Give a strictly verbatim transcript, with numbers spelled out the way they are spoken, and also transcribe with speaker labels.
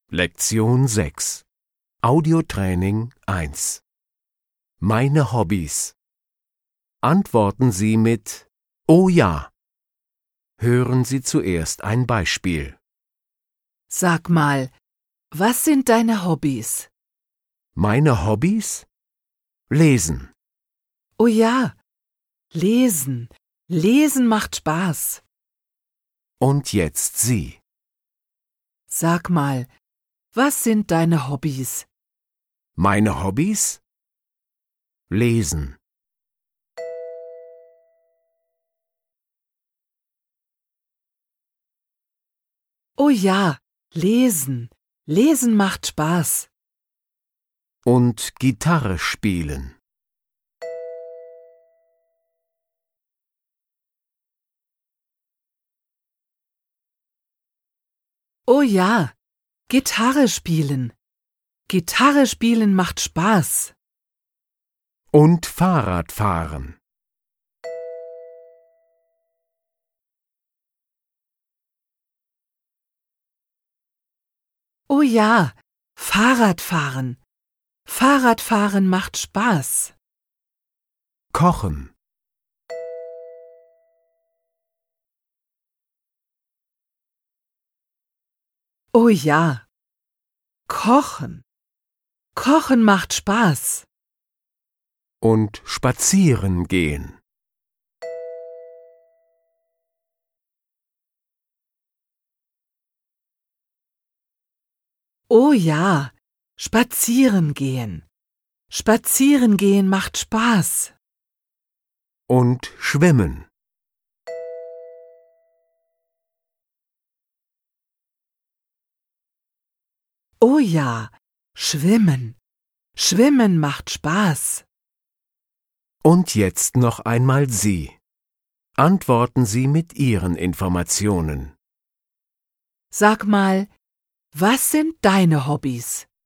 Speaker 1: Lektion sechs. Audiotraining eins. Meine Hobbys. Antworten Sie mit Oh ja. Hören Sie zuerst ein Beispiel.
Speaker 2: Sag mal, was sind deine Hobbys?
Speaker 1: Meine Hobbys? Lesen.
Speaker 2: Oh ja, lesen. Lesen macht Spaß.
Speaker 1: Und jetzt Sie.
Speaker 2: Sag mal, was sind deine Hobbys?
Speaker 1: Meine Hobbys? Lesen.
Speaker 2: Oh ja, lesen. Lesen macht Spaß.
Speaker 1: Und Gitarre spielen.
Speaker 2: Oh ja, Gitarre spielen. Gitarre spielen macht Spaß.
Speaker 1: Und Fahrrad fahren.
Speaker 2: Oh ja, Fahrradfahren. Fahrradfahren macht Spaß.
Speaker 1: Kochen.
Speaker 2: Oh ja, kochen. Kochen macht Spaß.
Speaker 1: Und spazieren gehen.
Speaker 2: Oh ja, spazieren gehen. Spazieren gehen macht Spaß.
Speaker 1: Und schwimmen.
Speaker 2: Oh ja, schwimmen. Schwimmen macht Spaß.
Speaker 1: Und jetzt noch einmal Sie. Antworten Sie mit Ihren Informationen.
Speaker 2: Sag mal, was sind deine Hobbys?